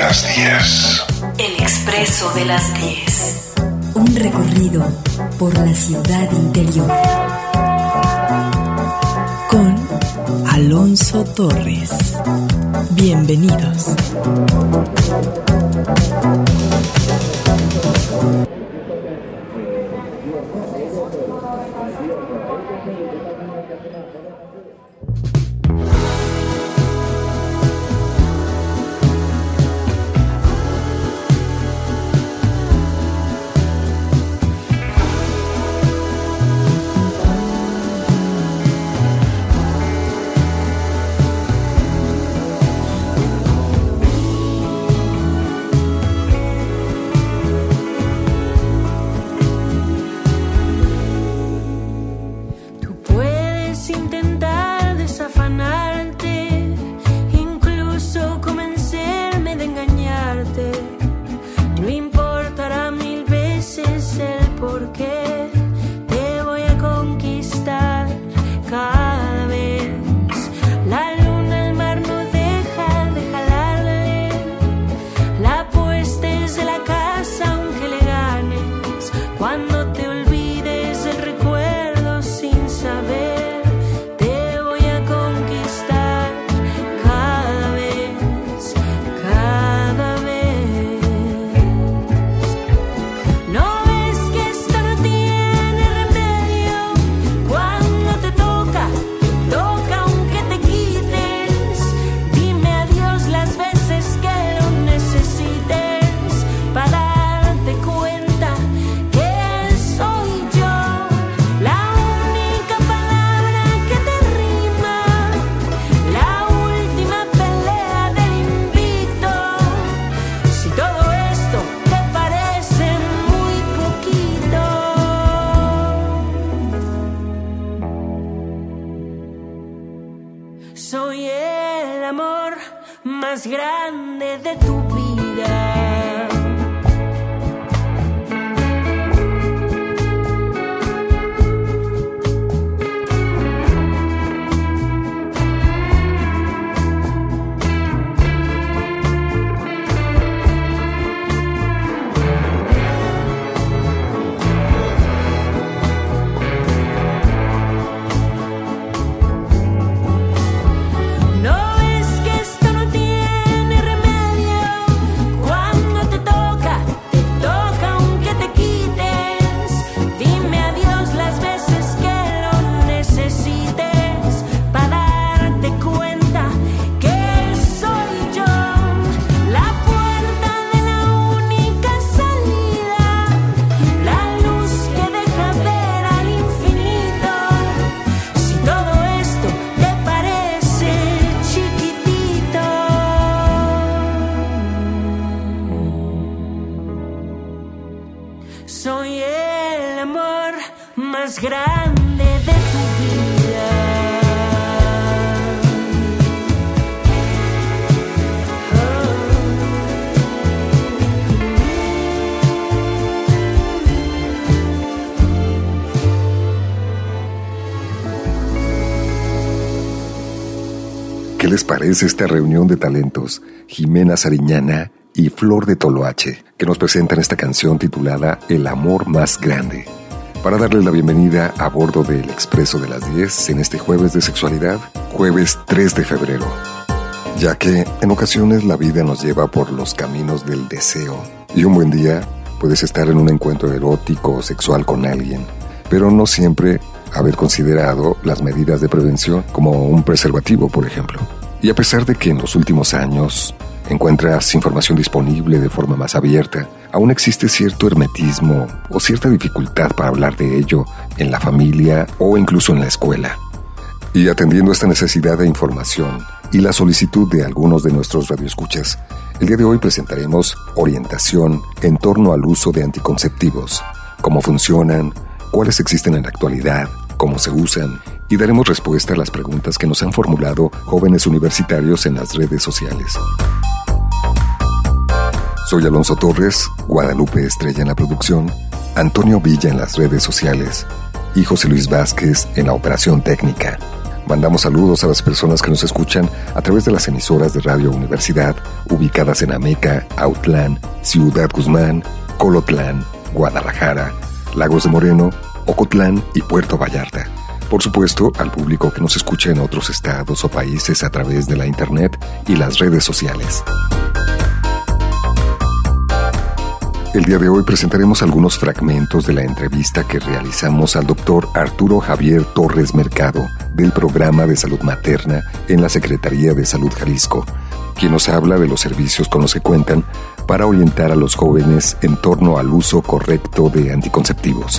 las 10. El Expreso de las 10. Un recorrido por la ciudad interior. Con Alonso Torres. Bienvenidos. Soy el amor más grande de tu vida. Soy el amor más grande de tu vida. ¿Qué les parece esta reunión de talentos? Jimena Sariñana y Flor de Toloache, que nos presentan esta canción titulada El amor más grande. Para darle la bienvenida a bordo del Expreso de las 10 en este jueves de sexualidad, jueves 3 de febrero. Ya que en ocasiones la vida nos lleva por los caminos del deseo. Y un buen día puedes estar en un encuentro erótico o sexual con alguien, pero no siempre haber considerado las medidas de prevención como un preservativo, por ejemplo. Y a pesar de que en los últimos años encuentras información disponible de forma más abierta, aún existe cierto hermetismo o cierta dificultad para hablar de ello en la familia o incluso en la escuela. Y atendiendo esta necesidad de información y la solicitud de algunos de nuestros radioescuchas, el día de hoy presentaremos orientación en torno al uso de anticonceptivos, cómo funcionan, cuáles existen en la actualidad, cómo se usan, y daremos respuesta a las preguntas que nos han formulado jóvenes universitarios en las redes sociales. Soy Alonso Torres, Guadalupe Estrella en la producción, Antonio Villa en las redes sociales y José Luis Vázquez en la operación técnica. Mandamos saludos a las personas que nos escuchan a través de las emisoras de Radio Universidad, ubicadas en Ameca, Autlán, Ciudad Guzmán, Colotlán, Guadalajara, Lagos de Moreno, Ocotlán y Puerto Vallarta. Por supuesto, al público que nos escucha en otros estados o países a través de la internet y las redes sociales. El día de hoy presentaremos algunos fragmentos de la entrevista que realizamos al doctor Arturo Javier Torres Mercado del Programa de Salud Materna en la Secretaría de Salud Jalisco, quien nos habla de los servicios con los que cuentan para orientar a los jóvenes en torno al uso correcto de anticonceptivos.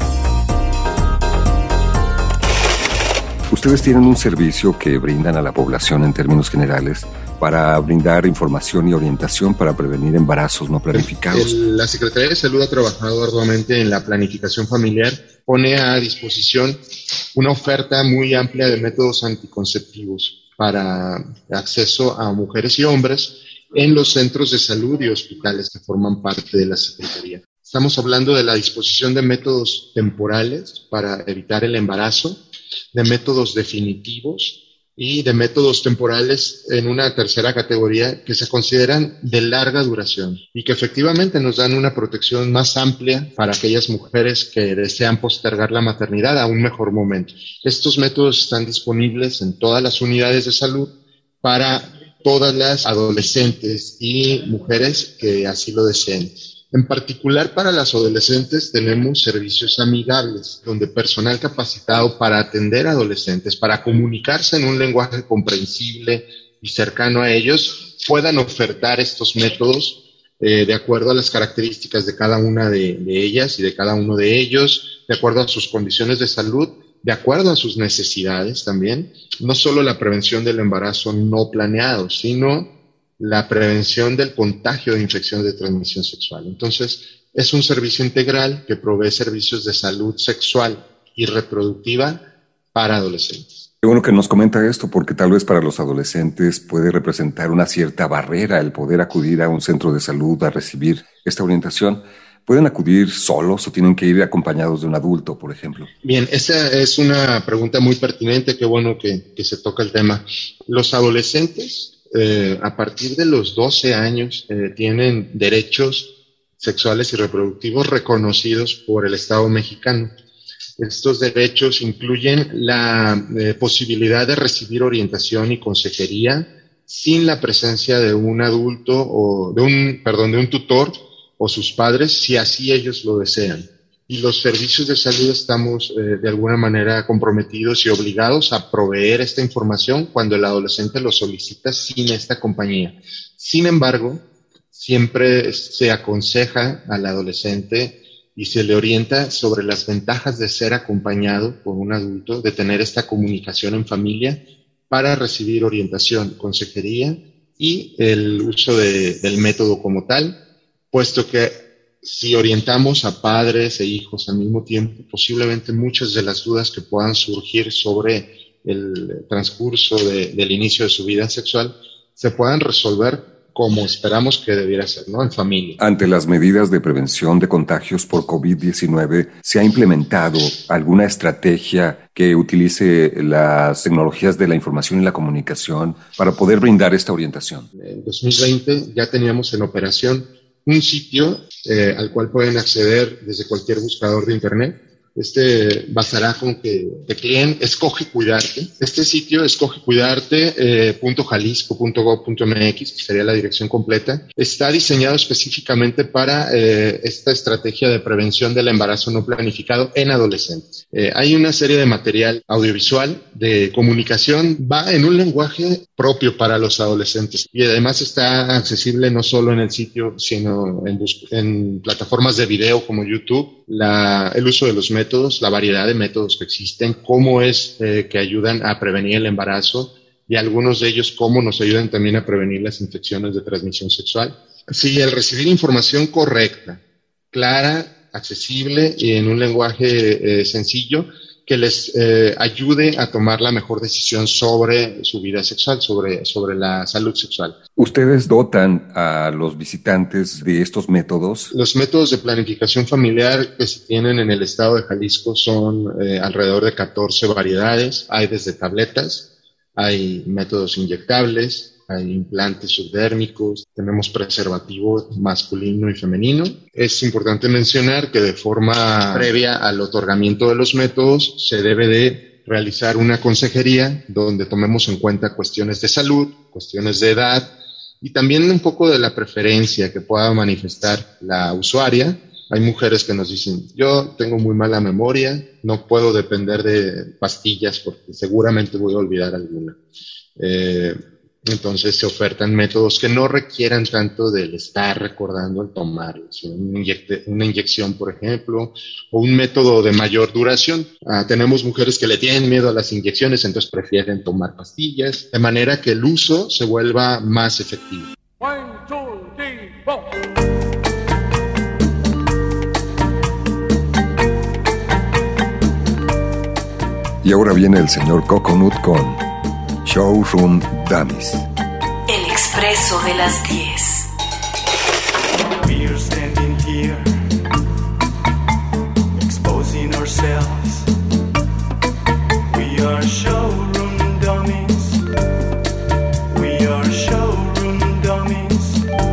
Ustedes tienen un servicio que brindan a la población en términos generales para brindar información y orientación para prevenir embarazos no planificados. La Secretaría de Salud ha trabajado arduamente en la planificación familiar, pone a disposición una oferta muy amplia de métodos anticonceptivos para acceso a mujeres y hombres en los centros de salud y hospitales que forman parte de la Secretaría. Estamos hablando de la disposición de métodos temporales para evitar el embarazo, de métodos definitivos y de métodos temporales en una tercera categoría que se consideran de larga duración y que efectivamente nos dan una protección más amplia para aquellas mujeres que desean postergar la maternidad a un mejor momento. Estos métodos están disponibles en todas las unidades de salud para todas las adolescentes y mujeres que así lo deseen. En particular para las adolescentes tenemos servicios amigables, donde personal capacitado para atender a adolescentes, para comunicarse en un lenguaje comprensible y cercano a ellos, puedan ofertar estos métodos de acuerdo a las características de cada una de ellas y de cada uno de ellos, de acuerdo a sus condiciones de salud, de acuerdo a sus necesidades también. No solo la prevención del embarazo no planeado, sino la prevención del contagio de infecciones de transmisión sexual. Entonces, es un servicio integral que provee servicios de salud sexual y reproductiva para adolescentes. Qué bueno que nos comenta esto, porque tal vez para los adolescentes puede representar una cierta barrera el poder acudir a un centro de salud a recibir esta orientación. ¿Pueden acudir solos o tienen que ir acompañados de un adulto, por ejemplo? Bien, esa es una pregunta muy pertinente. Qué bueno que se toca el tema. Los adolescentes a partir de los 12 años tienen derechos sexuales y reproductivos reconocidos por el Estado mexicano. Estos derechos incluyen la posibilidad de recibir orientación y consejería sin la presencia de un adulto o de un tutor o sus padres, si así ellos lo desean. Y los servicios de salud estamos de alguna manera comprometidos y obligados a proveer esta información cuando el adolescente lo solicita sin esta compañía. Sin embargo, siempre se aconseja al adolescente y se le orienta sobre las ventajas de ser acompañado por un adulto, de tener esta comunicación en familia para recibir orientación, consejería y el uso del método como tal, puesto que si orientamos a padres e hijos al mismo tiempo, posiblemente muchas de las dudas que puedan surgir sobre el transcurso del inicio de su vida sexual se puedan resolver como esperamos que debiera ser, ¿no? En familia. Ante las medidas de prevención de contagios por COVID-19, ¿se ha implementado alguna estrategia que utilice las tecnologías de la información y la comunicación para poder brindar esta orientación? En 2020 ya teníamos en operación un sitio al cual pueden acceder desde cualquier buscador de internet. Basará con que tecleen Escoge Cuidarte. Este sitio, escogecuidarte.jalisco.gov.mx, que sería la dirección completa, está diseñado específicamente para esta estrategia de prevención del embarazo no planificado en adolescentes. Hay una serie de material audiovisual de comunicación, va en un lenguaje propio para los adolescentes y además está accesible no solo en el sitio, sino en plataformas de video como YouTube. El uso de los métodos, la variedad de métodos que existen, cómo es que ayudan a prevenir el embarazo y algunos de ellos cómo nos ayudan también a prevenir las infecciones de transmisión sexual. Sí, el recibir información correcta, clara, accesible y en un lenguaje sencillo que les ayude a tomar la mejor decisión sobre su vida sexual, sobre la salud sexual. ¿Ustedes dotan a los visitantes de estos métodos? Los métodos de planificación familiar que se tienen en el estado de Jalisco son alrededor de 14 variedades. Hay desde tabletas, hay métodos inyectables, hay implantes subdérmicos, tenemos preservativo masculino y femenino. Es importante mencionar que de forma previa al otorgamiento de los métodos se debe de realizar una consejería donde tomemos en cuenta cuestiones de salud, cuestiones de edad y también un poco de la preferencia que pueda manifestar la usuaria. Hay mujeres que nos dicen, yo tengo muy mala memoria, no puedo depender de pastillas porque seguramente voy a olvidar alguna. Entonces se ofertan métodos que no requieran tanto del estar recordando el tomar, sino una inyección, por ejemplo, o un método de mayor duración. Tenemos mujeres que le tienen miedo a las inyecciones, entonces prefieren tomar pastillas, de manera que el uso se vuelva más efectivo. 1, 2, 3, 4. Y ahora viene el señor Coconut con Showroom Dummies. El expreso de las 10. We are standing here, exposing ourselves. We are showroom dummies. We are showroom dummies.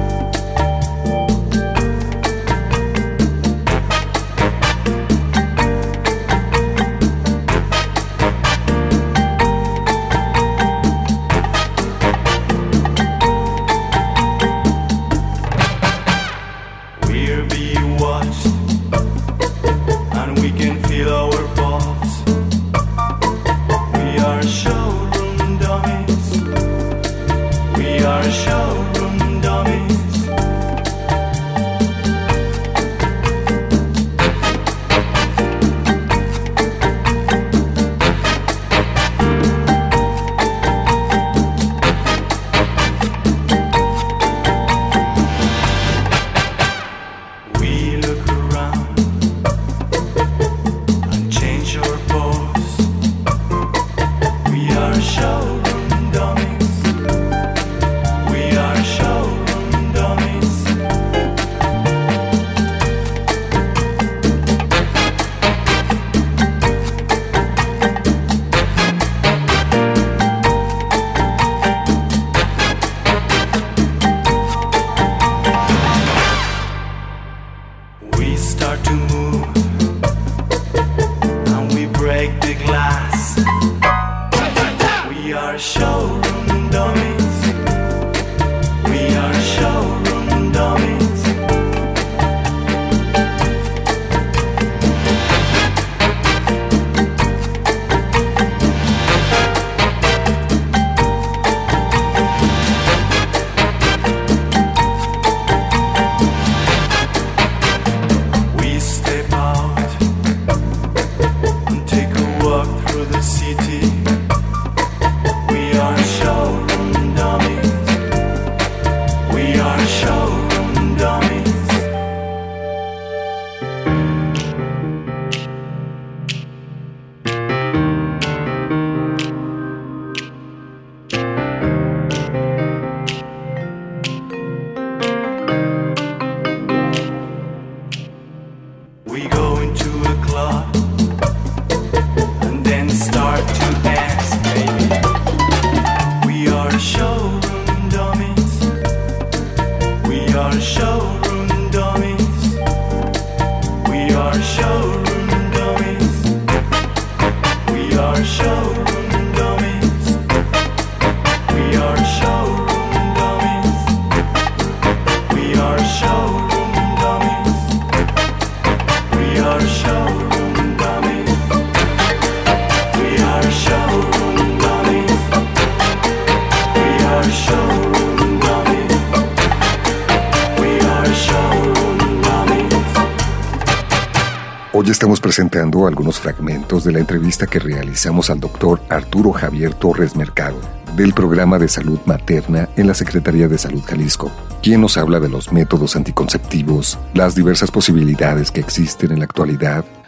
Hoy estamos presentando algunos fragmentos de la entrevista que realizamos al doctor Arturo Javier Torres Mercado, del Programa de Salud Materna en la Secretaría de Salud Jalisco, quien nos habla de los métodos anticonceptivos, las diversas posibilidades que existen en la actualidad,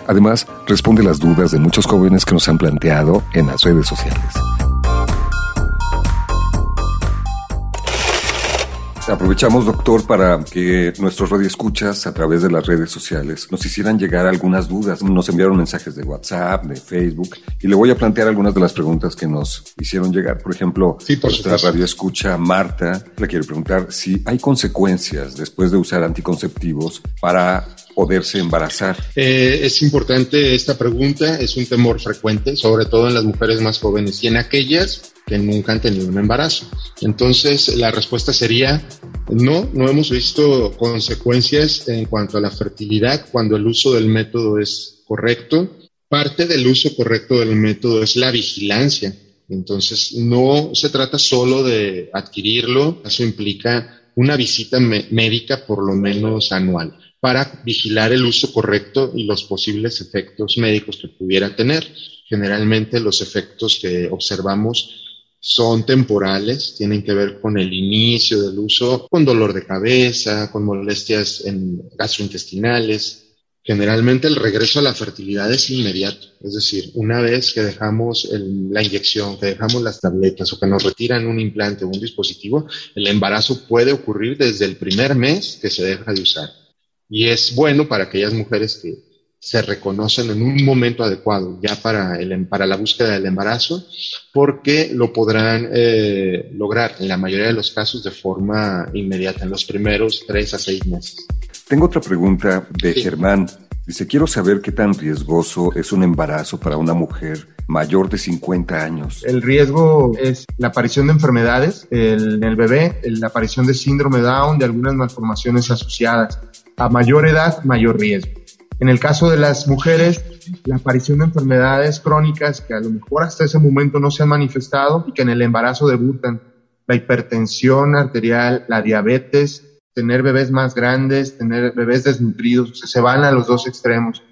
Además, responde las dudas de muchos jóvenes que nos han planteado en las redes sociales. Aprovechamos, doctor, para que nuestros radioescuchas a través de las redes sociales nos hicieran llegar algunas dudas. Nos enviaron mensajes de WhatsApp, de Facebook, y le voy a plantear algunas de las preguntas que nos hicieron llegar. Por ejemplo, nuestra radioescucha Marta le quiere preguntar si hay consecuencias después de usar anticonceptivos para poderse embarazar. Es importante esta pregunta, es un temor frecuente, sobre todo en las mujeres más jóvenes y en aquellas que nunca han tenido un embarazo. Entonces, la respuesta sería no hemos visto consecuencias en cuanto a la fertilidad cuando el uso del método es correcto. Parte del uso correcto del método es la vigilancia. Entonces, no se trata solo de adquirirlo, eso implica una visita médica por lo menos anual para vigilar el uso correcto y los posibles efectos médicos que pudiera tener. Generalmente los efectos que observamos son temporales, tienen que ver con el inicio del uso, con dolor de cabeza, con molestias gastrointestinales. Generalmente el regreso a la fertilidad es inmediato, es decir, una vez que dejamos la inyección, que dejamos las tabletas o que nos retiran un implante o un dispositivo, el embarazo puede ocurrir desde el primer mes que se deja de usar. Y es bueno para aquellas mujeres que se reconocen en un momento adecuado ya para la búsqueda del embarazo, porque lo podrán lograr en la mayoría de los casos de forma inmediata, en los primeros 3 a 6 meses. Tengo otra pregunta de Germán. Dice, quiero saber qué tan riesgoso es un embarazo para una mujer mayor de 50 años. El riesgo es la aparición de enfermedades en el bebé, la aparición de síndrome Down, de algunas malformaciones asociadas. A mayor edad, mayor riesgo. En el caso de las mujeres, la aparición de enfermedades crónicas que a lo mejor hasta ese momento no se han manifestado y que en el embarazo debutan. La hipertensión arterial, la diabetes, tener bebés más grandes, tener bebés desnutridos, se van a los dos extremos.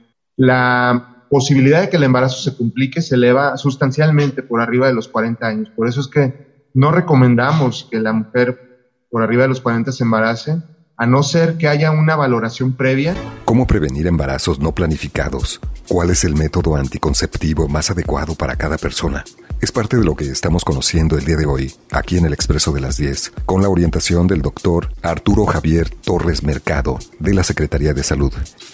La posibilidad de que el embarazo se complique se eleva sustancialmente por arriba de los 40 años. Por eso es que no recomendamos que la mujer por arriba de los 40 se embarace, a no ser que haya una valoración previa. ¿Cómo prevenir embarazos no planificados? ¿Cuál es el método anticonceptivo más adecuado para cada persona? Es parte de lo que estamos conociendo el día de hoy, aquí en el Expreso de las 10, con la orientación del doctor Arturo Javier Torres Mercado, de la Secretaría de Salud.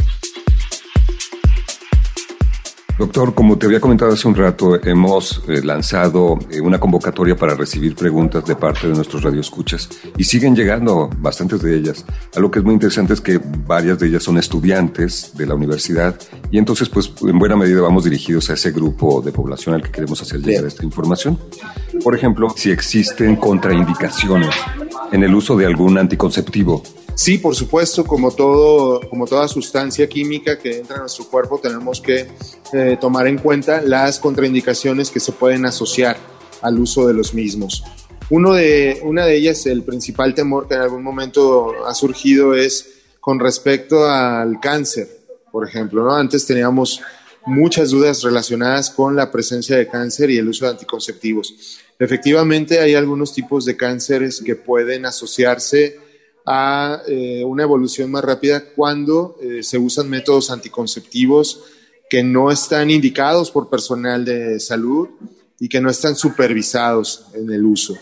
Doctor, como te había comentado hace un rato, hemos lanzado una convocatoria para recibir preguntas de parte de nuestros radioescuchas y siguen llegando bastantes de ellas. Algo que es muy interesante es que varias de ellas son estudiantes de la universidad y entonces pues en buena medida vamos dirigidos a ese grupo de población al que queremos hacer llegar esta información. Por ejemplo, si existen contraindicaciones en el uso de algún anticonceptivo. Sí, por supuesto, como toda sustancia química que entra a nuestro cuerpo, tenemos que tomar en cuenta las contraindicaciones que se pueden asociar al uso de los mismos. Una de ellas, el principal temor que en algún momento ha surgido es con respecto al cáncer, por ejemplo, ¿no? Antes teníamos muchas dudas relacionadas con la presencia de cáncer y el uso de anticonceptivos. Efectivamente, hay algunos tipos de cánceres que pueden asociarse a una evolución más rápida cuando se usan métodos anticonceptivos que no están indicados por personal de salud y que no están supervisados en el uso.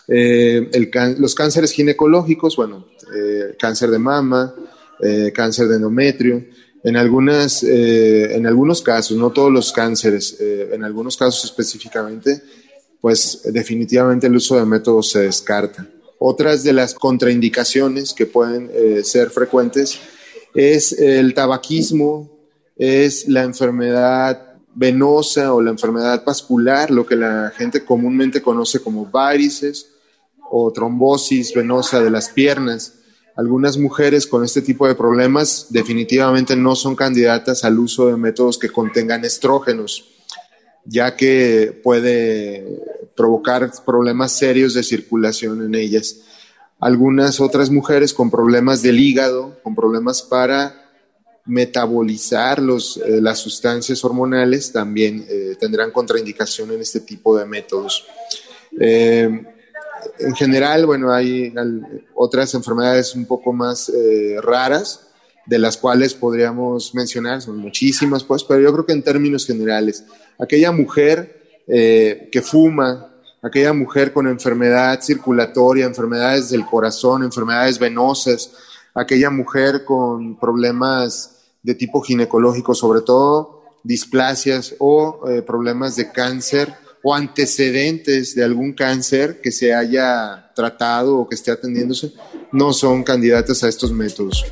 Los cánceres ginecológicos, cáncer de mama, cáncer de endometrio, en algunos casos, no todos los cánceres, en algunos casos específicamente, pues definitivamente el uso de métodos se descarta. Otras de las contraindicaciones que pueden ser frecuentes es el tabaquismo, es la enfermedad venosa o la enfermedad vascular, lo que la gente comúnmente conoce como varices o trombosis venosa de las piernas. Algunas mujeres con este tipo de problemas definitivamente no son candidatas al uso de métodos que contengan estrógenos, ya que puede provocar problemas serios de circulación en ellas. Algunas otras mujeres con problemas del hígado, con problemas para metabolizar las sustancias hormonales, también tendrán contraindicación en este tipo de métodos. En general, hay otras enfermedades un poco más raras de las cuales podríamos mencionar, son muchísimas, pues, pero yo creo que en términos generales, aquella mujer que fuma, aquella mujer con enfermedad circulatoria, enfermedades del corazón, enfermedades venosas, aquella mujer con problemas de tipo ginecológico, sobre todo displasias o problemas de cáncer o antecedentes de algún cáncer que se haya tratado o que esté atendiéndose, no son candidatas a estos métodos.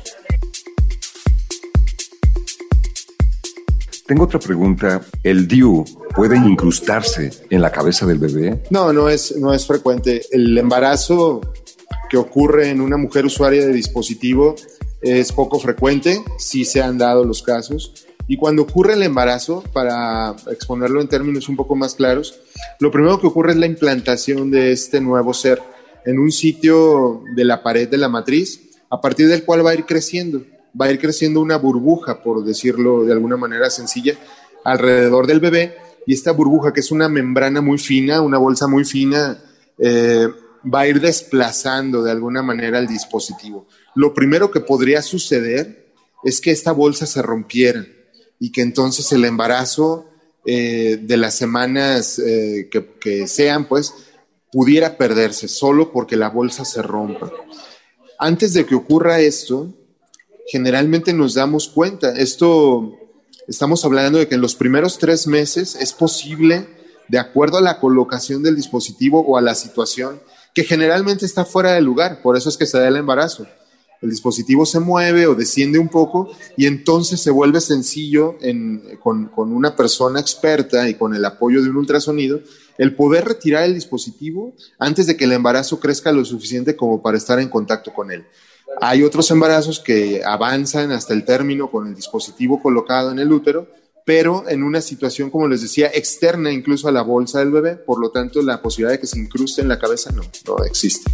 Tengo otra pregunta. ¿El DIU puede incrustarse en la cabeza del bebé? No es frecuente. El embarazo que ocurre en una mujer usuaria de dispositivo es poco frecuente, sí se han dado los casos. Y cuando ocurre el embarazo, para exponerlo en términos un poco más claros, lo primero que ocurre es la implantación de este nuevo ser en un sitio de la pared de la matriz, a partir del cual va a ir creciendo una burbuja, por decirlo de alguna manera sencilla, alrededor del bebé, y esta burbuja, que es una membrana muy fina, una bolsa muy fina, va a ir desplazando de alguna manera el dispositivo. Lo primero que podría suceder es que esta bolsa se rompiera y que entonces el embarazo de las semanas que sean, pues, pudiera perderse solo porque la bolsa se rompa. Antes de que ocurra esto, generalmente nos damos cuenta. Estamos hablando de que en los primeros 3 meses es posible, de acuerdo a la colocación del dispositivo o a la situación, que generalmente está fuera de lugar, por eso es que se da el embarazo. El dispositivo se mueve o desciende un poco y entonces se vuelve sencillo con una persona experta y con el apoyo de un ultrasonido, el poder retirar el dispositivo antes de que el embarazo crezca lo suficiente como para estar en contacto con él. Hay otros embarazos que avanzan hasta el término con el dispositivo colocado en el útero, pero en una situación, como les decía, externa incluso a la bolsa del bebé, por lo tanto la posibilidad de que se incruste en la cabeza no existe.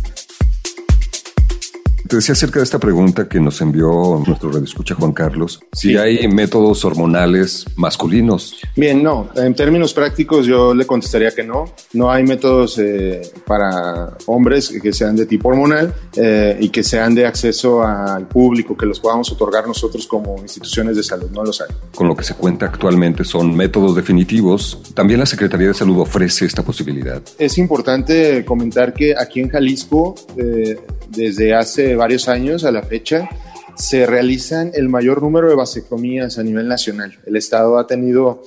Te decía acerca de esta pregunta que nos envió nuestro radioescucha Juan Carlos, si hay métodos hormonales masculinos. Bien, no. En términos prácticos yo le contestaría que no. No hay métodos para hombres que sean de tipo hormonal y que sean de acceso al público, que los podamos otorgar nosotros como instituciones de salud. No los hay. Con lo que se cuenta actualmente son métodos definitivos. También la Secretaría de Salud ofrece esta posibilidad. Es importante comentar que aquí en Jalisco, desde hace varios años a la fecha, se realizan el mayor número de vasectomías a nivel nacional. El Estado ha tenido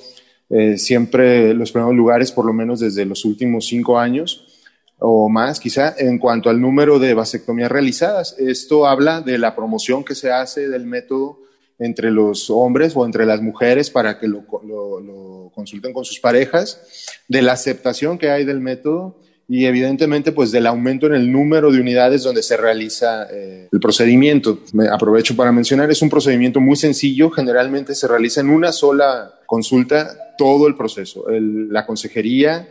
siempre los primeros lugares, por lo menos desde los últimos 5 años o más, quizá, en cuanto al número de vasectomías realizadas. Esto habla de la promoción que se hace del método entre los hombres o entre las mujeres para que lo consulten con sus parejas, de la aceptación que hay del método y evidentemente pues del aumento en el número de unidades donde se realiza el procedimiento. Me aprovecho para mencionar, es un procedimiento muy sencillo, generalmente se realiza en una sola consulta todo el proceso, la consejería,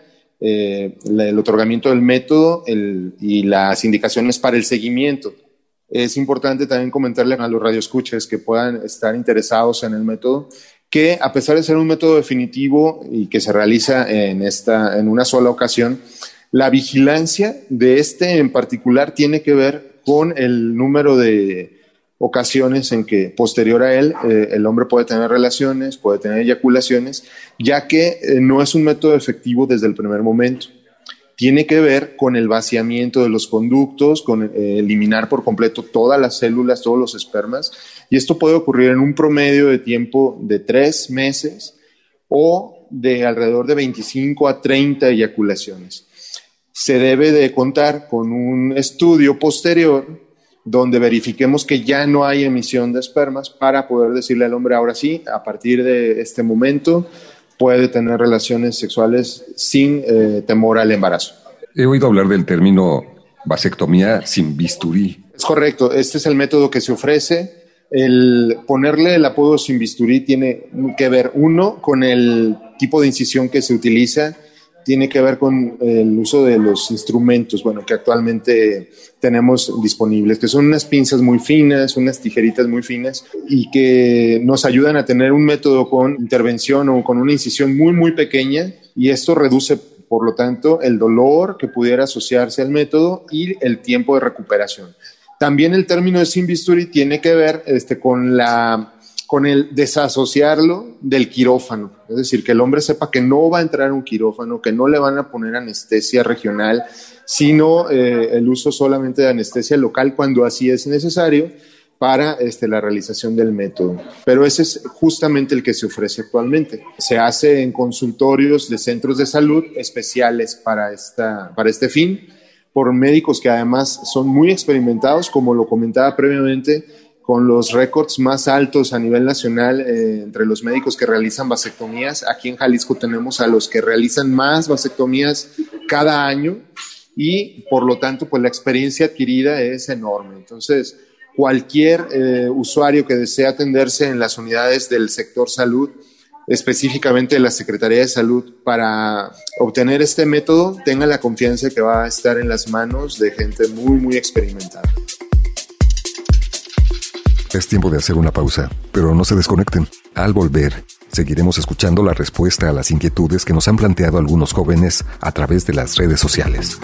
el otorgamiento del método y las indicaciones para el seguimiento. Es importante también comentarle a los radioescuchas que puedan estar interesados en el método que, a pesar de ser un método definitivo y que se realiza en una sola ocasión, la vigilancia de en particular tiene que ver con el número de ocasiones en que, posterior a él, el hombre puede tener relaciones, puede tener eyaculaciones, ya que no es un método efectivo desde el primer momento. Tiene que ver con el vaciamiento de los conductos, con eliminar por completo todas las células, todos los espermas, y esto puede ocurrir en un promedio de tiempo de 3 meses o de alrededor de 25 a 30 eyaculaciones. Se debe de contar con un estudio posterior donde verifiquemos que ya no hay emisión de espermas para poder decirle al hombre, ahora sí, a partir de este momento puede tener relaciones sexuales sin temor al embarazo. He oído hablar del término vasectomía sin bisturí. Es correcto, este es el método que se ofrece. El ponerle el apodo sin bisturí tiene que ver, uno, con el tipo de incisión que se utiliza, tiene que ver con el uso de los instrumentos, que actualmente tenemos disponibles, que son unas pinzas muy finas, unas tijeritas muy finas y que nos ayudan a tener un método con intervención o con una incisión muy, muy pequeña, y esto reduce, por lo tanto, el dolor que pudiera asociarse al método y el tiempo de recuperación. También el término de sin bisturí tiene que ver con el desasociarlo del quirófano, es decir, que el hombre sepa que no va a entrar en un quirófano, que no le van a poner anestesia regional, sino el uso solamente de anestesia local cuando así es necesario para la realización del método. Pero ese es justamente el que se ofrece actualmente. Se hace en consultorios de centros de salud especiales para este fin, por médicos que además son muy experimentados, como lo comentaba previamente, con los récords más altos a nivel nacional entre los médicos que realizan vasectomías. Aquí en Jalisco tenemos a los que realizan más vasectomías cada año y por lo tanto pues la experiencia adquirida es enorme. Entonces cualquier usuario que desee atenderse en las unidades del sector salud, específicamente de la Secretaría de Salud, para obtener este método, tenga la confianza que va a estar en las manos de gente muy, muy experimentada. Es tiempo de hacer una pausa, pero no se desconecten. Al volver, seguiremos escuchando la respuesta a las inquietudes que nos han planteado algunos jóvenes a través de las redes sociales.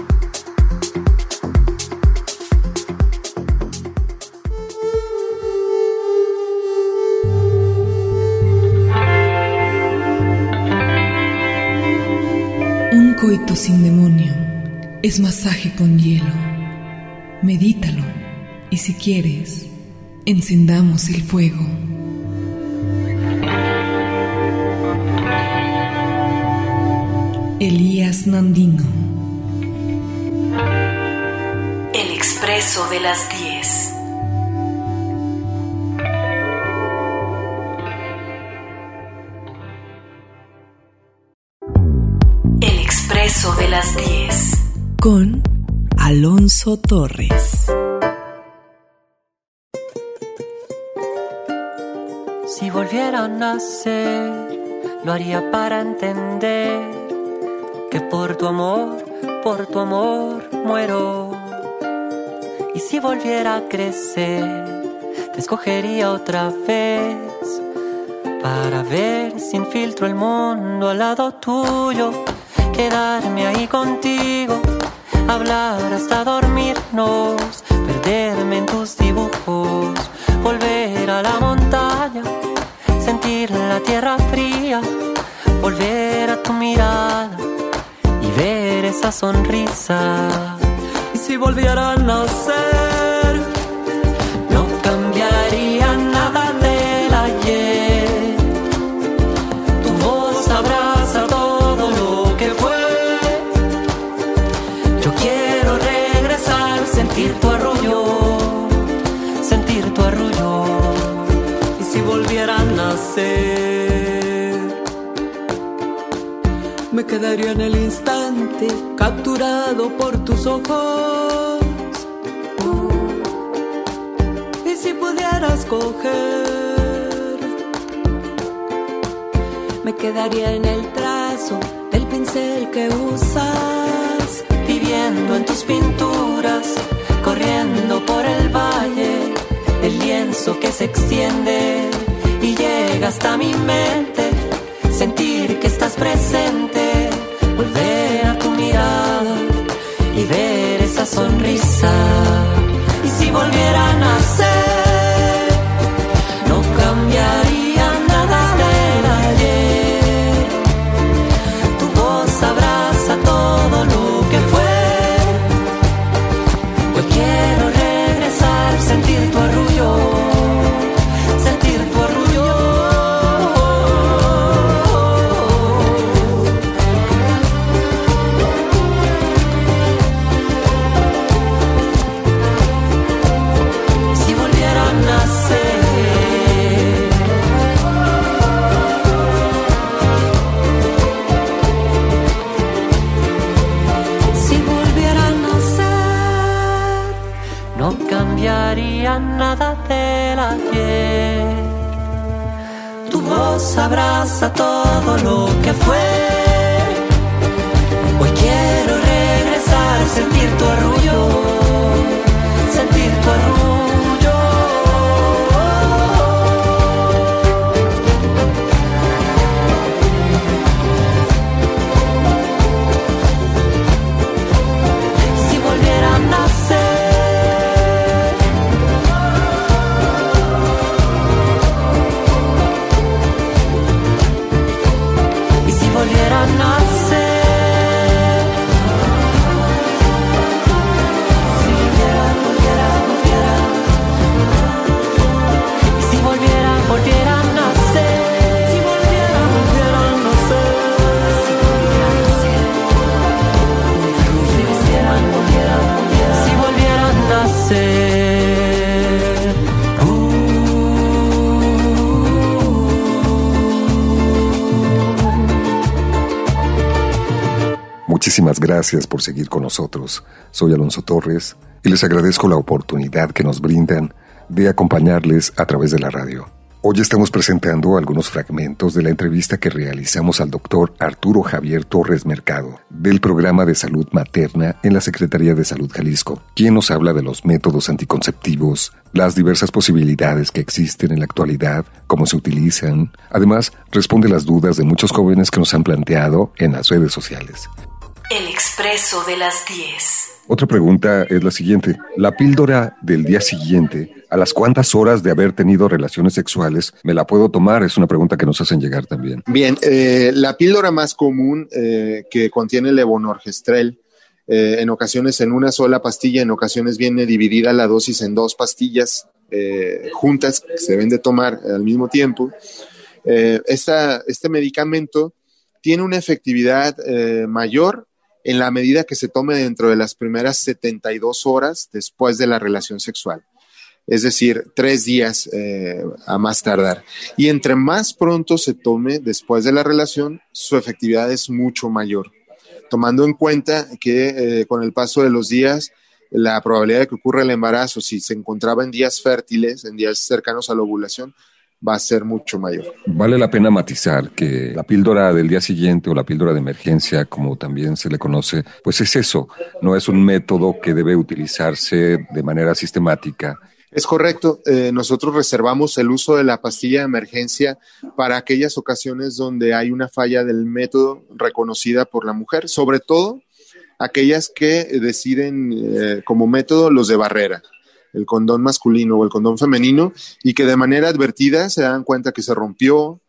Un coito sin demonio es masaje con hielo. Medítalo y si quieres, encendamos el fuego. Elías Nandino. El expreso de las 10. El expreso de las 10. Con Alonso Torres. Si volviera a nacer, lo haría para entender que por tu amor muero. Y si volviera a crecer, te escogería otra vez para ver sin filtro el mundo al lado tuyo, quedarme ahí contigo, hablar hasta dormirnos, perderme en tus dibujos, volver a la montaña, sentir la tierra fría, volver a tu mirada y ver esa sonrisa. Y si volviera a nacer, no cambiaría nada del ayer. Tu voz abraza todo lo que fue. Yo quiero regresar, sentir tu arrullo, sentir tu arrullo. Y si volviera a nacer, me quedaría en el instante, capturado por tus ojos. Y si pudiera escoger, me quedaría en el trazo del pincel que usas, viviendo en tus pinturas, corriendo por el valle, el lienzo que se extiende y llega hasta mi mente, sentir que estás presente, volver a tu mirada y ver esa sonrisa. Y si volviera a nacer, no cambiaría nada del ayer. Tu voz abraza todo lo que fue. Yo quiero regresar, sentir tu arrullo, sentir tu arrullo. Si volviera a nacer, si volviera a nacer, no cambiaría nada del ayer. Tu voz abraza todo lo que fue. Hoy quiero regresar, sentir tu arrullo, sentir tu arrullo. Si volviera a nacer, Muchísimas gracias por seguir con nosotros. Soy Alonso Torres y les agradezco la oportunidad que nos brindan de acompañarles a través de la radio. Hoy estamos presentando algunos fragmentos de la entrevista que realizamos al doctor Arturo Javier Torres Mercado, del Programa de Salud Materna en la Secretaría de Salud Jalisco, quien nos habla de los métodos anticonceptivos, las diversas posibilidades que existen en la actualidad, cómo se utilizan. Además, responde las dudas de muchos jóvenes que nos han planteado en las redes sociales. El expreso de las 10. Otra pregunta es la siguiente. ¿La píldora del día siguiente, a las cuántas horas de haber tenido relaciones sexuales, me la puedo tomar? Es una pregunta que nos hacen llegar también. Bien, la píldora más común que contiene levonorgestrel, en ocasiones en una sola pastilla, en ocasiones viene dividida la dosis en 2 pastillas juntas que se deben de tomar al mismo tiempo. Este medicamento tiene una efectividad mayor en la medida que se tome dentro de las primeras 72 horas después de la relación sexual. Es decir, 3 días a más tardar. Y entre más pronto se tome después de la relación, su efectividad es mucho mayor. Tomando en cuenta que con el paso de los días, la probabilidad de que ocurra el embarazo, si se encontraba en días fértiles, en días cercanos a la ovulación, va a ser mucho mayor. Vale la pena matizar que la píldora del día siguiente o la píldora de emergencia, como también se le conoce, pues es eso, no es un método que debe utilizarse de manera sistemática. Es correcto, nosotros reservamos el uso de la pastilla de emergencia para aquellas ocasiones donde hay una falla del método reconocida por la mujer, sobre todo aquellas que deciden como método los de barrera, el condón masculino o el condón femenino, y que de manera advertida se dan cuenta que se rompió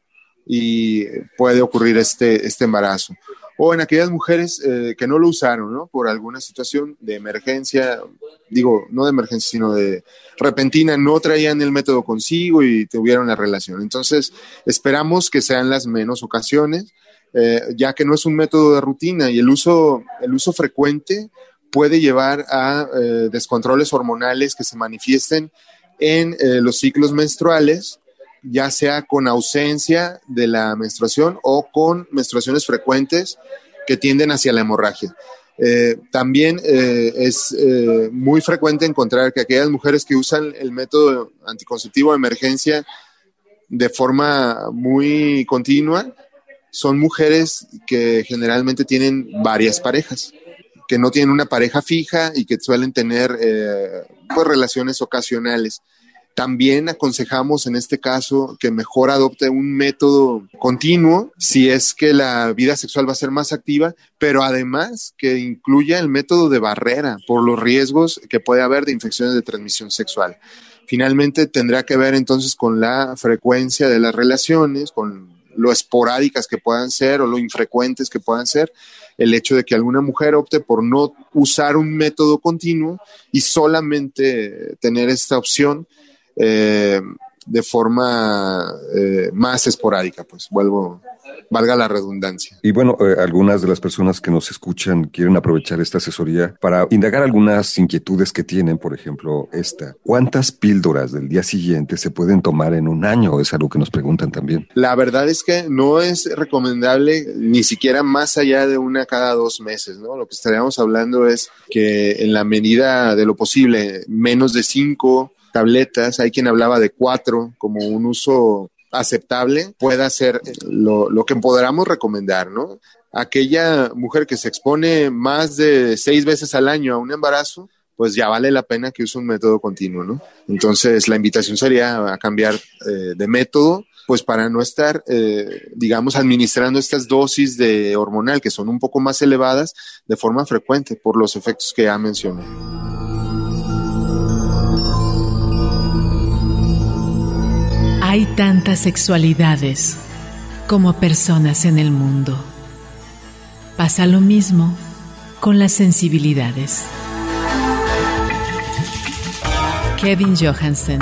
y puede ocurrir este embarazo. O en aquellas mujeres que no lo usaron, ¿no? Por alguna situación de emergencia, digo, no de emergencia, sino de repentina, no traían el método consigo y tuvieron la relación. Entonces, esperamos que sean las menos ocasiones, ya que no es un método de rutina y el uso frecuente puede llevar a descontroles hormonales que se manifiesten en los ciclos menstruales, ya sea con ausencia de la menstruación o con menstruaciones frecuentes que tienden hacia la hemorragia. También es muy frecuente encontrar que aquellas mujeres que usan el método anticonceptivo de emergencia de forma muy continua son mujeres que generalmente tienen varias parejas, que no tienen una pareja fija y que suelen tener pues relaciones ocasionales. También aconsejamos en este caso que mejor adopte un método continuo si es que la vida sexual va a ser más activa, pero además que incluya el método de barrera por los riesgos que puede haber de infecciones de transmisión sexual. Finalmente tendrá que ver entonces con la frecuencia de las relaciones, con lo esporádicas que puedan ser o lo infrecuentes que puedan ser, el hecho de que alguna mujer opte por no usar un método continuo y solamente tener esta opción de forma más esporádica, pues valga la redundancia. Y bueno, algunas de las personas que nos escuchan quieren aprovechar esta asesoría para indagar algunas inquietudes que tienen, por ejemplo, esta. ¿Cuántas píldoras del día siguiente se pueden tomar en un año? Es algo que nos preguntan también. La verdad es que no es recomendable ni siquiera más allá de una cada 2 meses, ¿no? Lo que estaríamos hablando es que en la medida de lo posible, menos de 5 tabletas, hay quien hablaba de 4 como un uso aceptable, pueda ser lo que podamos recomendar, ¿no? Aquella mujer que se expone más de 6 veces al año a un embarazo, pues ya vale la pena que use un método continuo, ¿no? Entonces la invitación sería a cambiar de método, pues para no estar, digamos, administrando estas dosis de hormonal que son un poco más elevadas de forma frecuente por los efectos que ya mencioné. Hay tantas sexualidades como personas en el mundo. Pasa lo mismo con las sensibilidades. Kevin Johansen.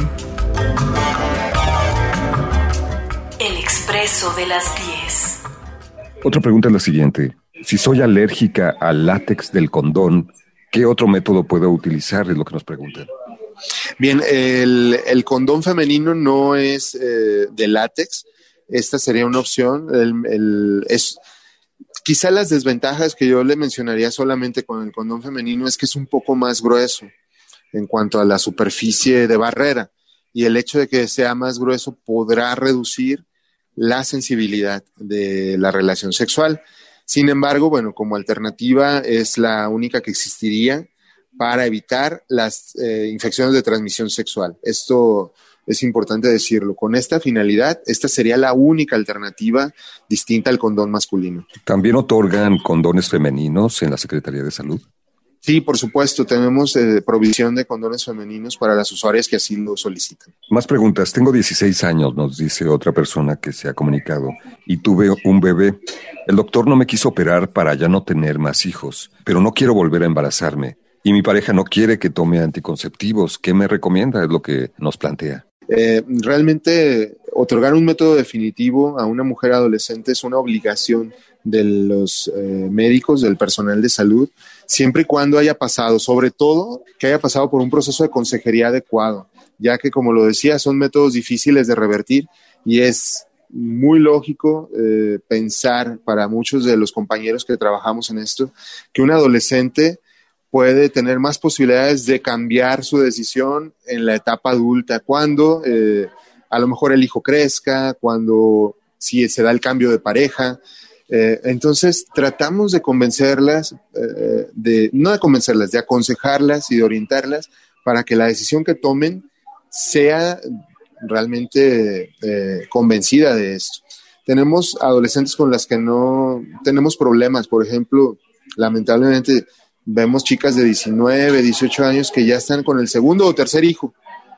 El expreso de las 10. Otra pregunta es la siguiente. Si soy alérgica al látex del condón, ¿qué otro método puedo utilizar? Es lo que nos preguntan. Bien, el condón femenino no es de látex. Esta sería una opción. Quizá las desventajas que yo le mencionaría solamente con el condón femenino es que es un poco más grueso en cuanto a la superficie de barrera, y el hecho de que sea más grueso podrá reducir la sensibilidad de la relación sexual. Sin embargo, bueno, como alternativa es la única que existiría para evitar las infecciones de transmisión sexual. Esto es importante decirlo. Con esta finalidad, esta sería la única alternativa distinta al condón masculino. ¿También otorgan condones femeninos en la Secretaría de Salud? Sí, por supuesto, tenemos provisión de condones femeninos para las usuarias que así lo solicitan. Más preguntas. Tengo 16 años, nos dice otra persona que se ha comunicado, y tuve un bebé. El doctor no me quiso operar para ya no tener más hijos, pero no quiero volver a embarazarme. Y mi pareja no quiere que tome anticonceptivos. ¿Qué me recomienda? Es lo que nos plantea. Realmente otorgar un método definitivo a una mujer adolescente es una obligación de los médicos, del personal de salud, siempre y cuando haya pasado, sobre todo que haya pasado por un proceso de consejería adecuado, ya que, como lo decía, son métodos difíciles de revertir y es muy lógico pensar para muchos de los compañeros que trabajamos en esto que un adolescente puede tener más posibilidades de cambiar su decisión en la etapa adulta, cuando a lo mejor el hijo crezca, cuando si se da el cambio de pareja. Entonces tratamos de convencerlas, no de convencerlas, de aconsejarlas y de orientarlas para que la decisión que tomen sea realmente convencida de esto. Tenemos adolescentes con las que no tenemos problemas, por ejemplo, lamentablemente vemos chicas de 19, 18 años que ya están con el segundo o tercer hijo.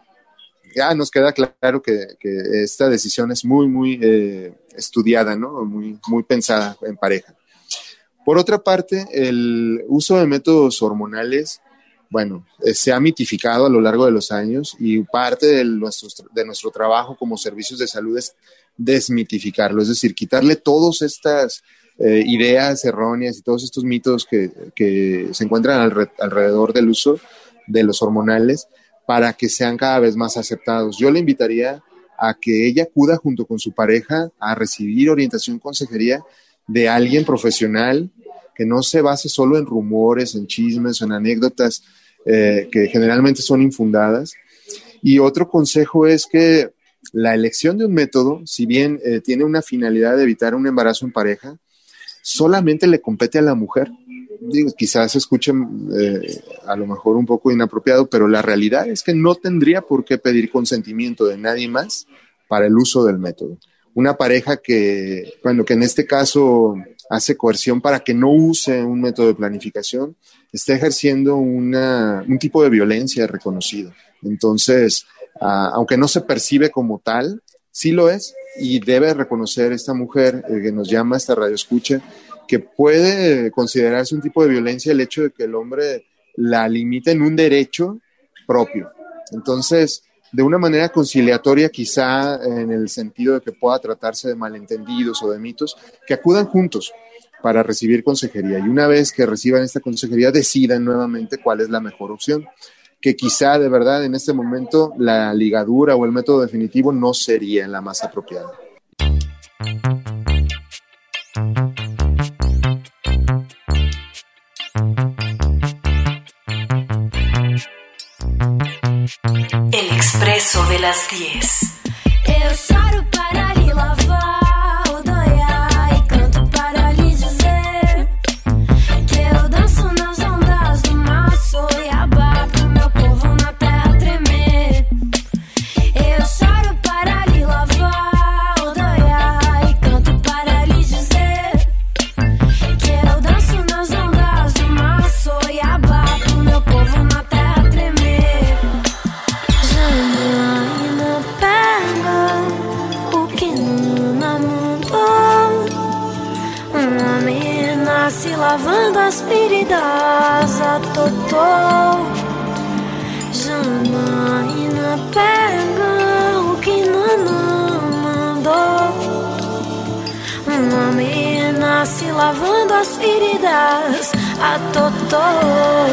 Ya nos queda claro que esta decisión es muy estudiada, ¿no? Muy pensada en pareja. Por otra parte, el uso de métodos hormonales, bueno, se ha mitificado a lo largo de los años y parte de nuestro trabajo como servicios de salud es desmitificarlo, es decir, quitarle todas estas ideas erróneas y todos estos mitos que se encuentran alrededor del uso de los hormonales para que sean cada vez más aceptados. Yo le invitaría a que ella acuda junto con su pareja a recibir orientación, consejería de alguien profesional que no se base solo en rumores, en chismes o en anécdotas que generalmente son infundadas. Y otro consejo es que la elección de un método, si bien tiene una finalidad de evitar un embarazo en pareja, solamente le compete a la mujer. Digo, quizás se escuche a lo mejor un poco inapropiado, pero la realidad es que no tendría por qué pedir consentimiento de nadie más para el uso del método. Una pareja que en este caso hace coerción para que no use un método de planificación, está ejerciendo un tipo de violencia reconocido. Entonces, aunque no se percibe como tal, sí lo es, y debe reconocer esta mujer que nos llama, esta radioescucha, que puede considerarse un tipo de violencia el hecho de que el hombre la limite en un derecho propio. Entonces, de una manera conciliatoria, quizá en el sentido de que pueda tratarse de malentendidos o de mitos, que acudan juntos para recibir consejería. Y una vez que reciban esta consejería, decidan nuevamente cuál es la mejor opción. Que quizá de verdad en este momento la ligadura o el método definitivo no sería la más apropiada. El Expreso de las 10. Eu choro para lhe lavar o doia e canto para lhe dizer que eu danço nas ondas do mar, Soiabá, pro meu povo na terra tremer. Eu choro para lhe lavar o doia e canto para lhe dizer que eu danço nas ondas do mar, Soiabá, pro meu povo na terra tremer. Janaína pega o que Nuna mandou. Um homem nasce lavando as feridas a Totó. Janaína pega o que Nuna mandou. Um homem nasce lavando as feridas a Totó.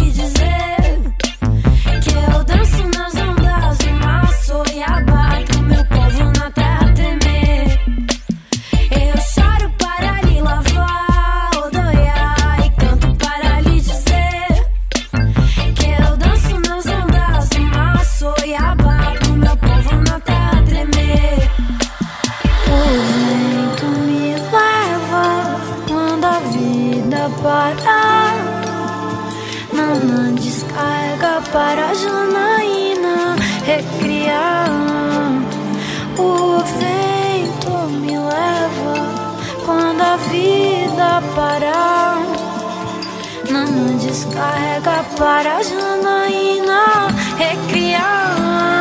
Soiabá, pro meu Nana descarga para Janaína recriar. O vento me leva quando a vida parar. Nana descarga para Janaína recriar.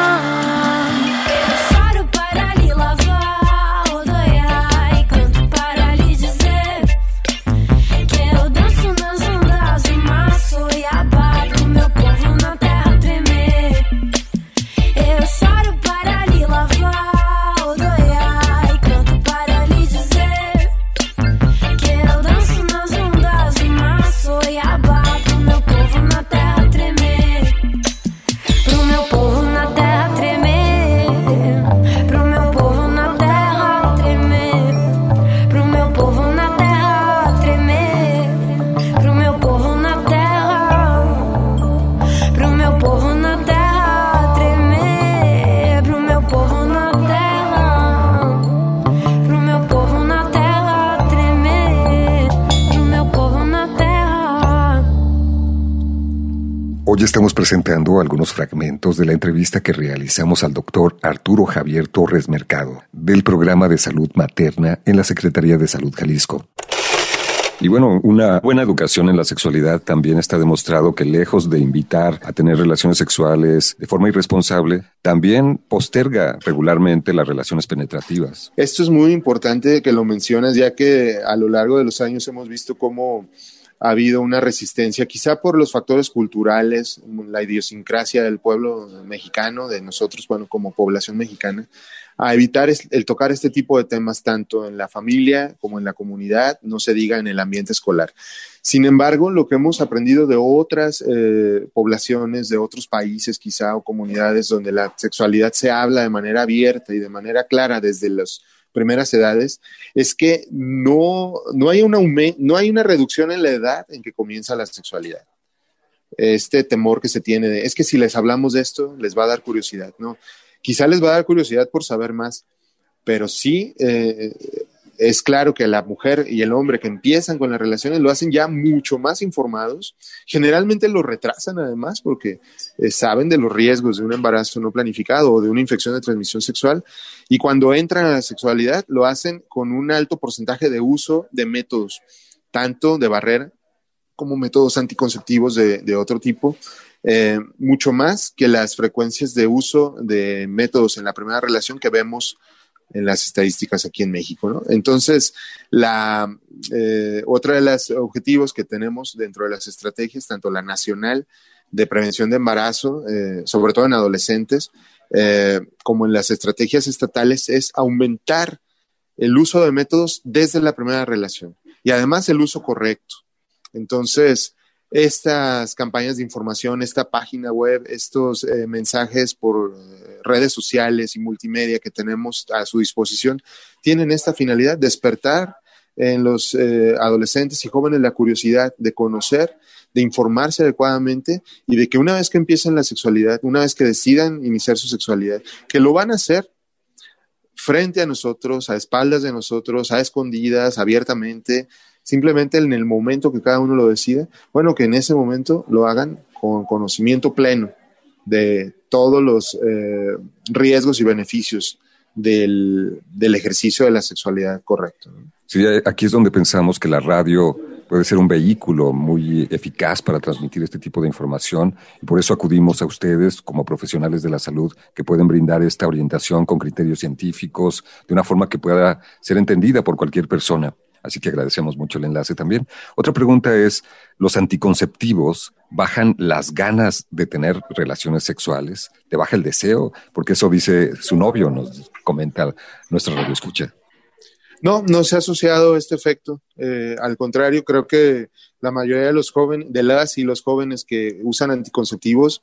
Eu choro para lhe lavar, rodoiar e canto para lhe dizer que eu danço nas ondas do mar, sou Iabá pro meu povo na terra tremer. Eu choro para lhe lavar, rodoiar e canto para lhe dizer que eu danço nas ondas do mar, sou Iabá pro meu povo na terra tremer. Pro meu povo na terra tremer. Pro meu povo na terra tremer. Pro meu povo na terra tremer. Pro meu povo na terra. Pro meu povo na terra tremer. Pro meu povo na terra. Pro meu povo na terra tremer. Pro meu povo na terra. Hoy estamos presentando algunos fragmentos de la entrevista que realizamos al doctor Arturo Javier Torres Mercado, del Programa de Salud Materna en la Secretaría de Salud Jalisco. Y bueno, una buena educación en la sexualidad también está demostrado que lejos de invitar a tener relaciones sexuales de forma irresponsable, también posterga regularmente las relaciones penetrativas. Esto es muy importante que lo mencionas, ya que a lo largo de los años hemos visto cómo ha habido una resistencia, quizá por los factores culturales, la idiosincrasia del pueblo mexicano, de nosotros, bueno, como población mexicana, a evitar el tocar este tipo de temas tanto en la familia como en la comunidad, no se diga en el ambiente escolar. Sin embargo, lo que hemos aprendido de otras poblaciones, de otros países quizá o comunidades donde la sexualidad se habla de manera abierta y de manera clara desde las primeras edades, es que no hay una reducción en la edad en que comienza la sexualidad. Este temor que se tiene de, es que si les hablamos de esto, les va a dar curiosidad, ¿no? Quizá les va a dar curiosidad por saber más, pero sí es claro que la mujer y el hombre que empiezan con las relaciones lo hacen ya mucho más informados. Generalmente lo retrasan además porque saben de los riesgos de un embarazo no planificado o de una infección de transmisión sexual, y cuando entran a la sexualidad lo hacen con un alto porcentaje de uso de métodos, tanto de barrera como métodos anticonceptivos de otro tipo, mucho más que las frecuencias de uso de métodos en la primera relación que vemos en las estadísticas aquí en México, ¿no? Entonces, otra de los objetivos que tenemos dentro de las estrategias, tanto la nacional de prevención de embarazo, sobre todo en adolescentes, como en las estrategias estatales, es aumentar el uso de métodos desde la primera relación y además el uso correcto. Entonces, estas campañas de información, esta página web, estos mensajes por redes sociales y multimedia que tenemos a su disposición, tienen esta finalidad: despertar en los adolescentes y jóvenes la curiosidad de conocer, de informarse adecuadamente y de que una vez que empiecen la sexualidad, una vez que decidan iniciar su sexualidad, que lo van a hacer frente a nosotros, a espaldas de nosotros, a escondidas, abiertamente, simplemente en el momento que cada uno lo decida, bueno, que en ese momento lo hagan con conocimiento pleno de todos los riesgos y beneficios del ejercicio de la sexualidad correcto, ¿no? Sí, aquí es donde pensamos que la radio puede ser un vehículo muy eficaz para transmitir este tipo de información, y por eso acudimos a ustedes como profesionales de la salud que pueden brindar esta orientación con criterios científicos de una forma que pueda ser entendida por cualquier persona. Así que agradecemos mucho el enlace también. Otra pregunta es, ¿los anticonceptivos bajan las ganas de tener relaciones sexuales? ¿Te baja el deseo? Porque eso dice su novio, nos comenta nuestra radioescucha. No se ha asociado este efecto. Al contrario, creo que la mayoría de los jóvenes, de las y los jóvenes que usan anticonceptivos,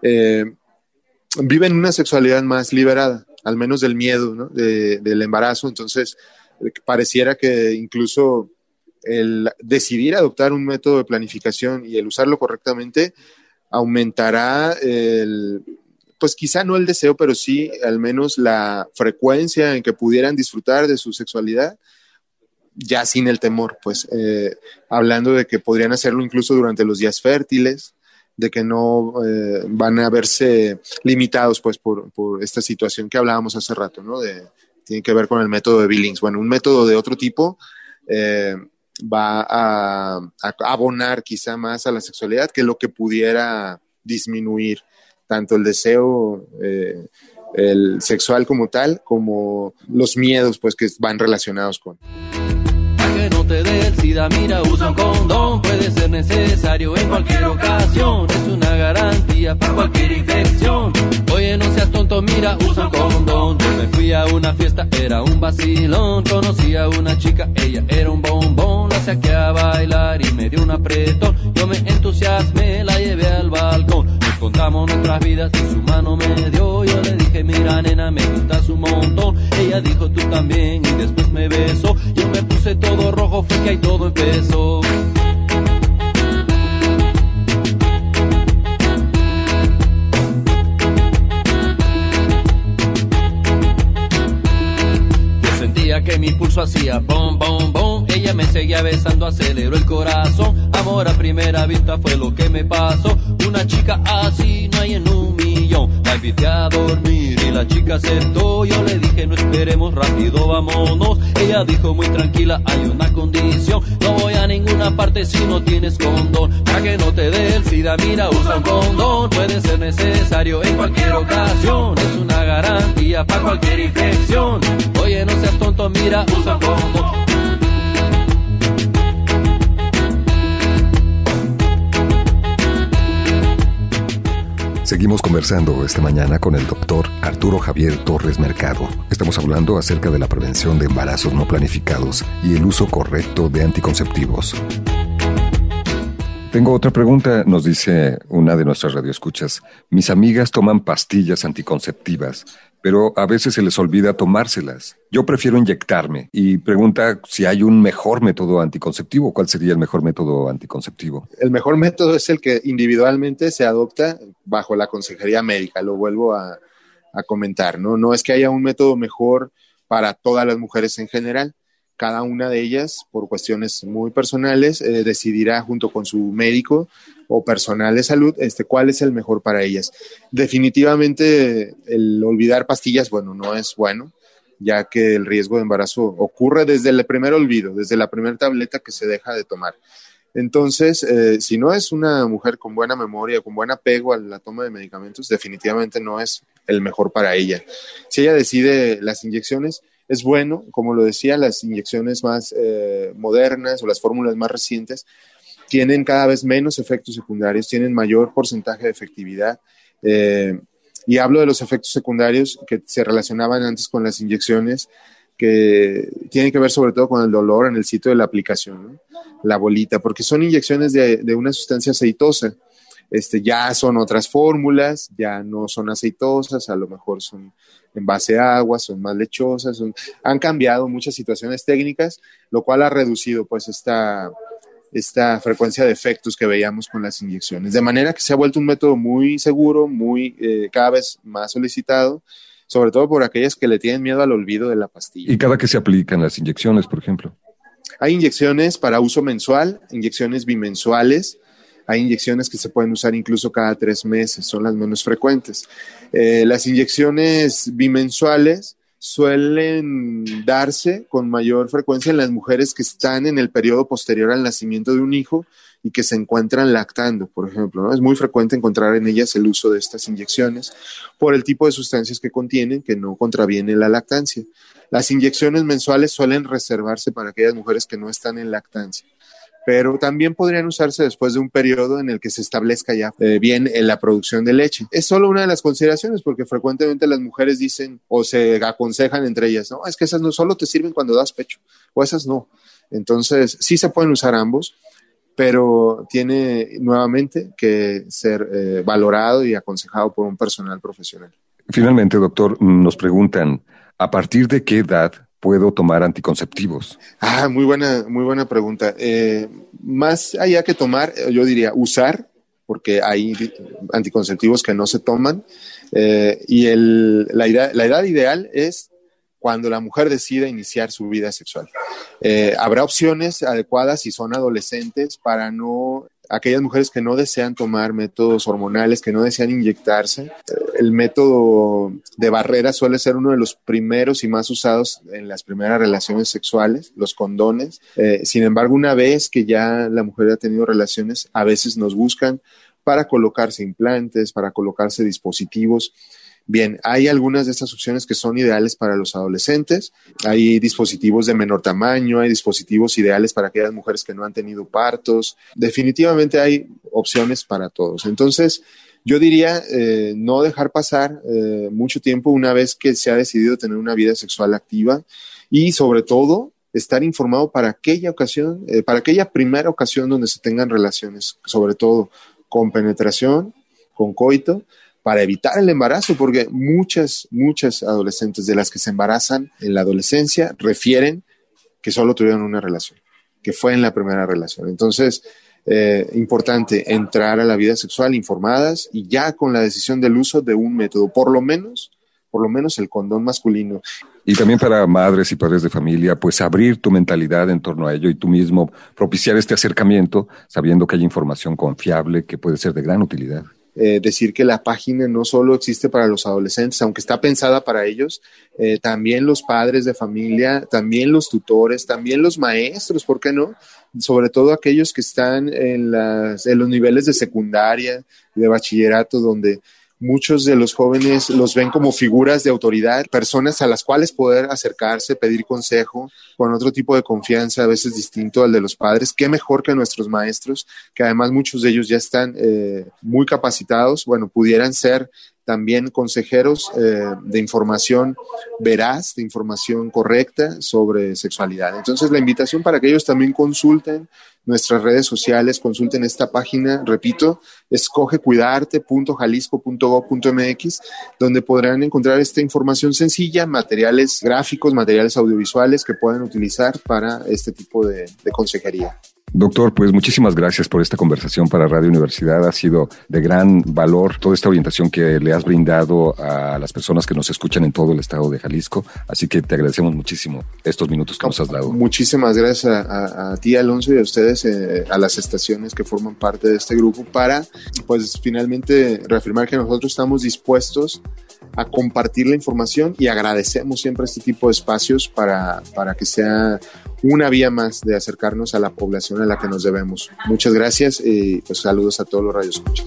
viven una sexualidad más liberada, al menos del miedo, ¿no? del embarazo. Entonces, pareciera que incluso el decidir adoptar un método de planificación y el usarlo correctamente aumentará pues quizá no el deseo, pero sí al menos la frecuencia en que pudieran disfrutar de su sexualidad, ya sin el temor, pues hablando de que podrían hacerlo incluso durante los días fértiles, de que no van a verse limitados pues por esta situación que hablábamos hace rato, ¿no? Tiene que ver con el método de Billings. Bueno, un método de otro tipo va a abonar quizá más a la sexualidad que lo que pudiera disminuir tanto el deseo el sexual como tal, como los miedos pues que van relacionados con. Que no te dé el SIDA, mira, usa un condón, puede ser necesario en cualquier ocasión, es una garantía para cualquier infección. Oye, no seas tonto, mira, usa un condón. Yo me fui a una fiesta, era un vacilón, conocí a una chica, ella era un bombón, la saqué a bailar y me dio un apretón. Yo me entusiasmé, la llevé al balcón, nos contamos nuestras vidas y su mano me dio. Yo le dije, mira nena, me gustas un montón. Ella dijo, tú también, y después me besó. Yo me puse todo rojo, fue que ahí todo empezó. Yo sentía que mi pulso hacía bom, bom, bom. Ella me seguía besando, aceleró el corazón. Amor a primera vista fue lo que me pasó. Una chica así no hay en un millón. La invité a dormir y la chica aceptó. Yo le dije, no esperemos, rápido vámonos. Ella dijo muy tranquila, hay una condición. No voy a ninguna parte si no tienes condón. Para que no te dé el SIDA, mira, usa un condón. Puede ser necesario en cualquier ocasión, es una garantía para cualquier infección. Oye, no seas tonto, mira, usa un condón. Seguimos conversando esta mañana con el doctor Arturo Javier Torres Mercado. Estamos hablando acerca de la prevención de embarazos no planificados y el uso correcto de anticonceptivos. Tengo otra pregunta, nos dice una de nuestras radioescuchas. Mis amigas toman pastillas anticonceptivas, pero a veces se les olvida tomárselas. Yo prefiero inyectarme y pregunta si hay un mejor método anticonceptivo. ¿Cuál sería el mejor método anticonceptivo? El mejor método es el que individualmente se adopta bajo la consejería médica, lo vuelvo a comentar, ¿no? No es que haya un método mejor para todas las mujeres en general. Cada una de ellas, por cuestiones muy personales, decidirá junto con su médico o personal de salud cuál es el mejor para ellas. Definitivamente el olvidar pastillas, bueno, no es bueno, ya que el riesgo de embarazo ocurre desde el primer olvido, desde la primera tableta que se deja de tomar. Entonces, si no es una mujer con buena memoria, con buen apego a la toma de medicamentos, definitivamente no es el mejor para ella. Si ella decide las inyecciones, es bueno, como lo decía, las inyecciones más modernas o las fórmulas más recientes tienen cada vez menos efectos secundarios, tienen mayor porcentaje de efectividad. Y hablo de los efectos secundarios que se relacionaban antes con las inyecciones, que tienen que ver sobre todo con el dolor en el sitio de la aplicación, ¿no? La bolita, porque son inyecciones de una sustancia aceitosa. Ya son otras fórmulas, ya no son aceitosas, a lo mejor son en base a agua, son más lechosas, han cambiado muchas situaciones técnicas, lo cual ha reducido pues esta frecuencia de efectos que veíamos con las inyecciones, de manera que se ha vuelto un método muy seguro, muy cada vez más solicitado, sobre todo por aquellas que le tienen miedo al olvido de la pastilla. ¿Y cada que se aplican las inyecciones, por ejemplo? Hay inyecciones para uso mensual, inyecciones bimensuales. Hay inyecciones que se pueden usar incluso cada 3 meses, son las menos frecuentes. Las inyecciones bimensuales suelen darse con mayor frecuencia en las mujeres que están en el periodo posterior al nacimiento de un hijo y que se encuentran lactando, por ejemplo, ¿no? Es muy frecuente encontrar en ellas el uso de estas inyecciones por el tipo de sustancias que contienen, que no contraviene la lactancia. Las inyecciones mensuales suelen reservarse para aquellas mujeres que no están en lactancia, pero también podrían usarse después de un periodo en el que se establezca ya bien la producción de leche. Es solo una de las consideraciones, porque frecuentemente las mujeres dicen o se aconsejan entre ellas, no, es que esas no solo te sirven cuando das pecho, o esas no. Entonces, sí se pueden usar ambos, pero tiene nuevamente que ser valorado y aconsejado por un personal profesional. Finalmente, doctor, nos preguntan, ¿a partir de qué edad puedo tomar anticonceptivos? Muy buena pregunta. Más allá que tomar, yo diría usar, porque hay anticonceptivos que no se toman, y la edad ideal es cuando la mujer decida iniciar su vida sexual. Habrá opciones adecuadas si son adolescentes para no aquellas mujeres que no desean tomar métodos hormonales, que no desean inyectarse, el método de barrera suele ser uno de los primeros y más usados en las primeras relaciones sexuales, los condones. Sin embargo, una vez que ya la mujer ha tenido relaciones, a veces nos buscan para colocarse implantes, para colocarse dispositivos. Bien, hay algunas de estas opciones que son ideales para los adolescentes. Hay dispositivos de menor tamaño, hay dispositivos ideales para aquellas mujeres que no han tenido partos. Definitivamente hay opciones para todos. Entonces, yo diría no dejar pasar mucho tiempo una vez que se ha decidido tener una vida sexual activa y, sobre todo, estar informado para aquella ocasión, para aquella primera ocasión donde se tengan relaciones, sobre todo con penetración, con coito, para evitar el embarazo, porque muchas adolescentes de las que se embarazan en la adolescencia refieren que solo tuvieron una relación, que fue en la primera relación. Entonces, importante entrar a la vida sexual informadas y ya con la decisión del uso de un método, por lo menos el condón masculino. Y también para madres y padres de familia, pues abrir tu mentalidad en torno a ello y tú mismo propiciar este acercamiento, sabiendo que hay información confiable que puede ser de gran utilidad. Decir que la página no solo existe para los adolescentes, aunque está pensada para ellos, también los padres de familia, también los tutores, también los maestros, ¿por qué no? Sobre todo aquellos que están en los niveles de secundaria, de bachillerato, donde muchos de los jóvenes los ven como figuras de autoridad, personas a las cuales poder acercarse, pedir consejo con otro tipo de confianza, a veces distinto al de los padres. Qué mejor que nuestros maestros, que además muchos de ellos ya están muy capacitados, pudieran ser también consejeros de información veraz, de información correcta sobre sexualidad. Entonces, la invitación para que ellos también consulten nuestras redes sociales, consulten esta página, repito, escogecuidarte.jalisco.gov.mx, donde podrán encontrar esta información sencilla, materiales gráficos, materiales audiovisuales que pueden utilizar para este tipo de consejería. Doctor, pues muchísimas gracias por esta conversación para Radio Universidad. Ha sido de gran valor toda esta orientación que le has brindado a las personas que nos escuchan en todo el estado de Jalisco. Así que te agradecemos muchísimo estos minutos que nos has dado. Muchísimas gracias a ti, Alonso, y a ustedes, a las estaciones que forman parte de este grupo, para pues finalmente reafirmar que nosotros estamos dispuestos a compartir la información y agradecemos siempre este tipo de espacios para que sea una vía más de acercarnos a la población a la que nos debemos. Muchas gracias y pues saludos a todos los radioescuchas.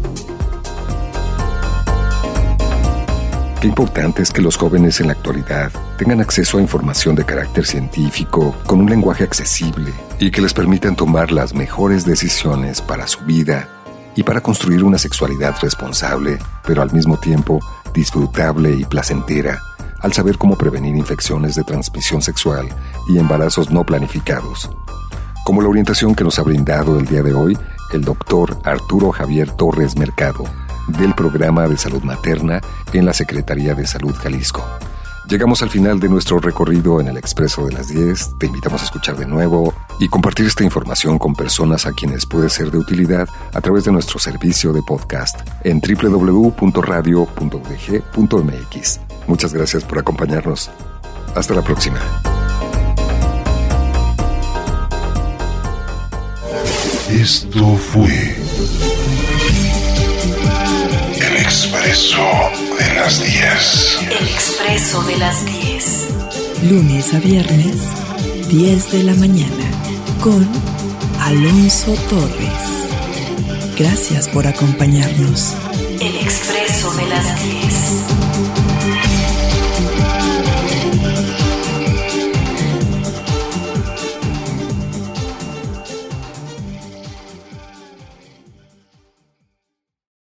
Qué importante es que los jóvenes en la actualidad tengan acceso a información de carácter científico con un lenguaje accesible y que les permitan tomar las mejores decisiones para su vida y para construir una sexualidad responsable, pero al mismo tiempo disfrutable y placentera, al saber cómo prevenir infecciones de transmisión sexual y embarazos no planificados. Como la orientación que nos ha brindado el día de hoy el doctor Arturo Javier Torres Mercado, del Programa de Salud Materna en la Secretaría de Salud Jalisco. Llegamos al final de nuestro recorrido en el Expreso de las 10. Te invitamos a escuchar de nuevo y compartir esta información con personas a quienes puede ser de utilidad a través de nuestro servicio de podcast en www.radio.udg.mx. Muchas gracias por acompañarnos. Hasta la próxima. Esto fue El Expreso de las 10. El Expreso de las 10. Lunes a viernes, 10 de la mañana, con Alonso Torres. Gracias por acompañarnos. El Expreso de las 10.